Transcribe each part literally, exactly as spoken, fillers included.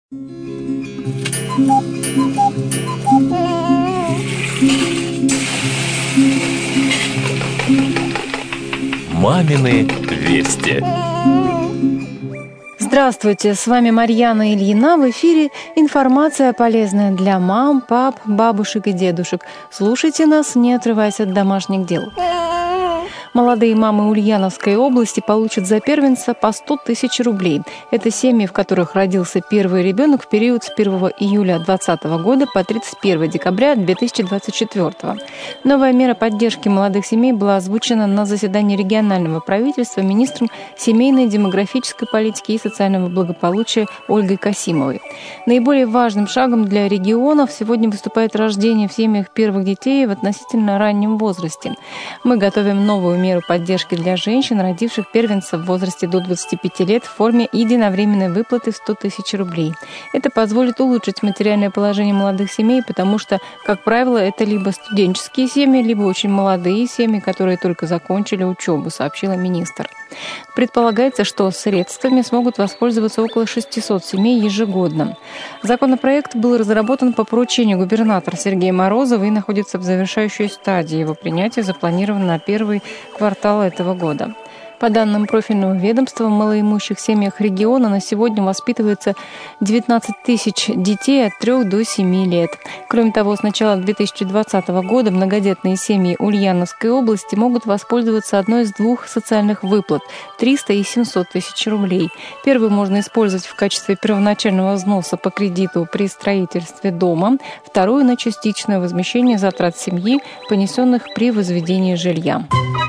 Мамины вести. Здравствуйте, с вами Марьяна Ильина. В эфире информация, полезная для мам, пап, бабушек и дедушек. Слушайте нас, не отрываясь от домашних дел. Молодые мамы Ульяновской области получат за первенца по сто тысяч рублей. Это семьи, в которых родился первый ребенок в период с первого июля двадцатого года по тридцать первого декабря две тысячи двадцать четвёртого. Новая мера поддержки молодых семей была озвучена на заседании регионального правительства министром семейной, демографической политики и социального благополучия Ольгой Касимовой. Наиболее важным шагом для регионов сегодня выступает рождение в семьях первых детей в относительно раннем возрасте. Мы готовим новую меру поддержки для женщин, родивших первенца в возрасте до двадцати пяти лет в форме единовременной выплаты в сто тысяч рублей. Это позволит улучшить материальное положение молодых семей, потому что, как правило, это либо студенческие семьи, либо очень молодые семьи, которые только закончили учебу, сообщила министр. Предполагается, что средствами смогут воспользоваться около шестисот семей ежегодно. Законопроект был разработан по поручению губернатора Сергея Морозова и находится в завершающей стадии. Его принятие запланировано на первый квартал этого года. По данным профильного ведомства, в малоимущих семьях региона на сегодня воспитывается девятнадцать тысяч детей от трёх до семи лет. Кроме того, с начала две тысячи двадцатого года многодетные семьи Ульяновской области могут воспользоваться одной из двух социальных выплат – триста и семьсот тысяч рублей. Первую можно использовать в качестве первоначального взноса по кредиту при строительстве дома, вторую – на частичное возмещение затрат семьи, понесенных при возведении жилья.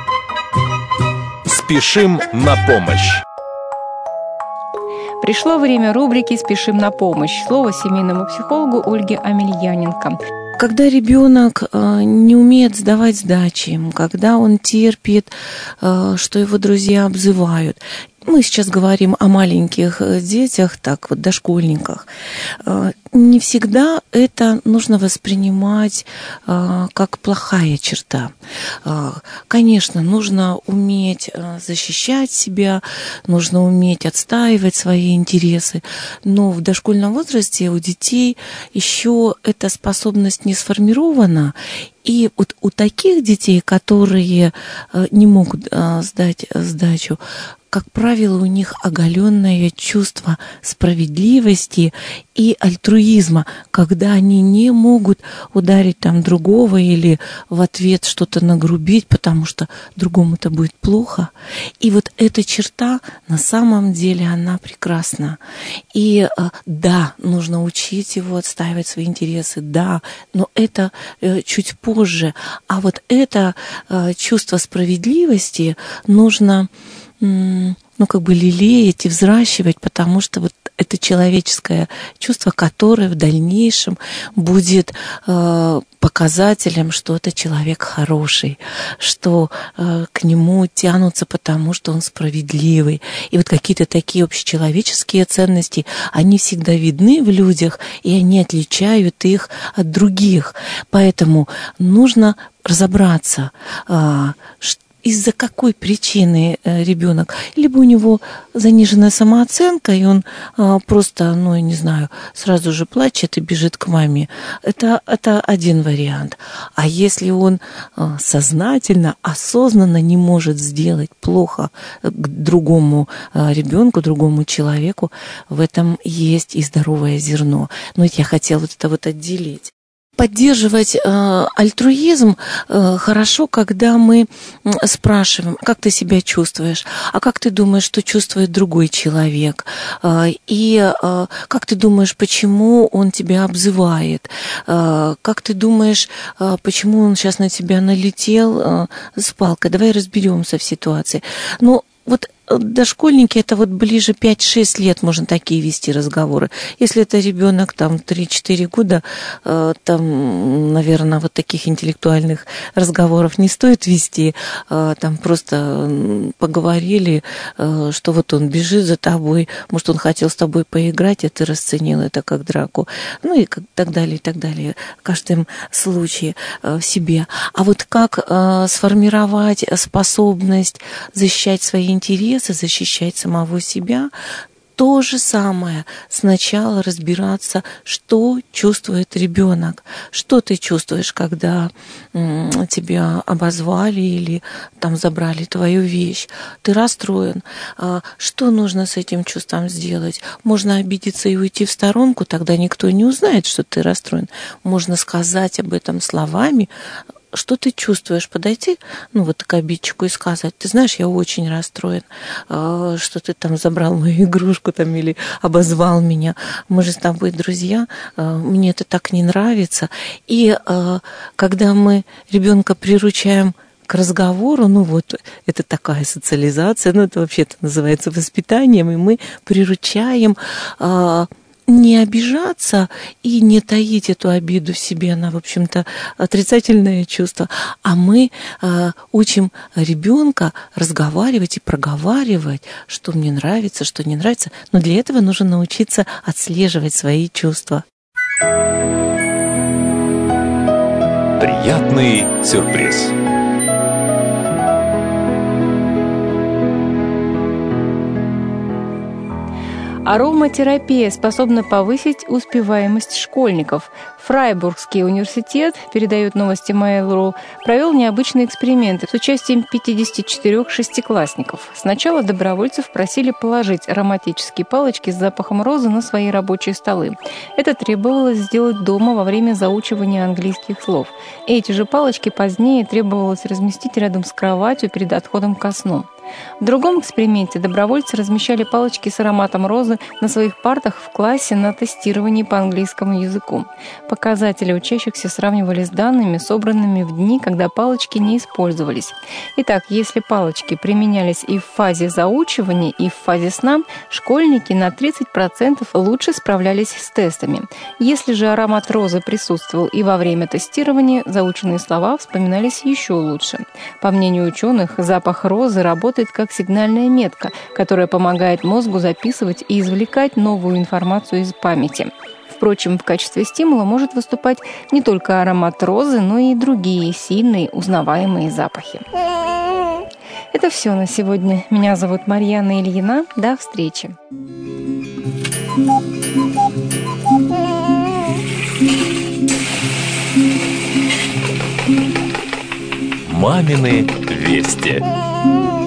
Спешим на помощь. Пришло время рубрики «Спешим на помощь». Слово семейному психологу Ольге Амельяненко. Когда ребенок не умеет сдавать сдачи, когда он терпит, что его друзья обзывают, мы сейчас говорим о маленьких детях, так вот, дошкольниках. Не всегда это нужно воспринимать как плохая черта. Конечно, нужно уметь защищать себя, нужно уметь отстаивать свои интересы, но в дошкольном возрасте у детей еще эта способность не сформирована. И вот у таких детей, которые не могут сдать сдачу, как правило, у них оголенное чувство справедливости и альтруизма, когда они не могут ударить там другого или в ответ что-то нагрубить, потому что другому-то будет плохо. И вот эта черта, на самом деле, она прекрасна. И да, нужно учить его отстаивать свои интересы, да, но это чуть позже. А вот это чувство справедливости нужно, ну, как бы лелеять и взращивать, потому что вот это человеческое чувство, которое в дальнейшем будет э, показателем, что это человек хороший, что э, к нему тянутся потому, что он справедливый. И вот какие-то такие общечеловеческие ценности, они всегда видны в людях, и они отличают их от других. Поэтому нужно разобраться, э, что из-за какой причины ребенок, либо у него заниженная самооценка, и он а, просто, ну, я не знаю, сразу же плачет и бежит к маме. Это, это один вариант. А если он а, сознательно, осознанно не может сделать плохо к другому а, ребенку, другому человеку, в этом есть и здоровое зерно. Но ведь я хотела вот это вот отделить. Поддерживать э, альтруизм э, хорошо, когда мы спрашиваем, как ты себя чувствуешь, а как ты думаешь, что чувствует другой человек, э, и э, как ты думаешь, почему он тебя обзывает, э, как ты думаешь, э, почему он сейчас на тебя налетел э, с палкой. Давай разберемся в ситуации. Ну, вот дошкольники, это вот ближе пять-шесть лет можно такие вести разговоры. Если это ребенок там три-четыре года, там, наверное, вот таких интеллектуальных разговоров не стоит вести. Там просто поговорили, что вот он бежит за тобой, может, он хотел с тобой поиграть, а ты расценил это как драку. Ну и так далее, и так далее. В каждом случае в себе. А вот как сформировать способность защищать свои интересы, защищать самого себя, То же самое. Сначала разбираться, что чувствует ребенок. Что ты чувствуешь, когда м, тебя обозвали или там забрали твою вещь? Ты расстроен. А, что нужно с этим чувством сделать? Можно обидеться и уйти в сторонку, тогда никто не узнает, что ты расстроен. Можно сказать об этом словами. Что ты чувствуешь? Подойти, ну, вот к обидчику и сказать: ты знаешь, я очень расстроен, что ты там забрал мою игрушку там или обозвал меня. Мы же с тобой друзья, мне это так не нравится. И когда мы ребенка приручаем к разговору, ну вот, это такая социализация, ну, это вообще-то называется воспитанием, и мы приручаем не обижаться и не таить эту обиду в себе, она, в общем-то, отрицательное чувство, а мы э, учим ребенка разговаривать и проговаривать, что мне нравится, что не нравится, но для этого нужно научиться отслеживать свои чувства. Приятный сюрприз. Ароматерапия способна повысить успеваемость школьников. Фрайбургский университет, передает новости Mail.ru, провел необычные эксперименты с участием пятидесяти четырёх шестиклассников. Сначала добровольцев просили положить ароматические палочки с запахом розы на свои рабочие столы. Это требовалось сделать дома во время заучивания английских слов. Эти же палочки позднее требовалось разместить рядом с кроватью перед отходом ко сну. В другом эксперименте добровольцы размещали палочки с ароматом розы на своих партах в классе на тестировании по английскому языку. Показатели учащихся сравнивали с данными, собранными в дни, когда палочки не использовались. Итак, если палочки применялись и в фазе заучивания, и в фазе сна, школьники на тридцать процентов лучше справлялись с тестами. Если же аромат розы присутствовал и во время тестирования, заученные слова вспоминались еще лучше. По мнению ученых, запах розы работает как сигнальная метка, которая помогает мозгу записывать и извлекать новую информацию из памяти. Впрочем, в качестве стимула может выступать не только аромат розы, но и другие сильные узнаваемые запахи. Это все на сегодня. Меня зовут Марьяна Ильина. До встречи. Мамины вести.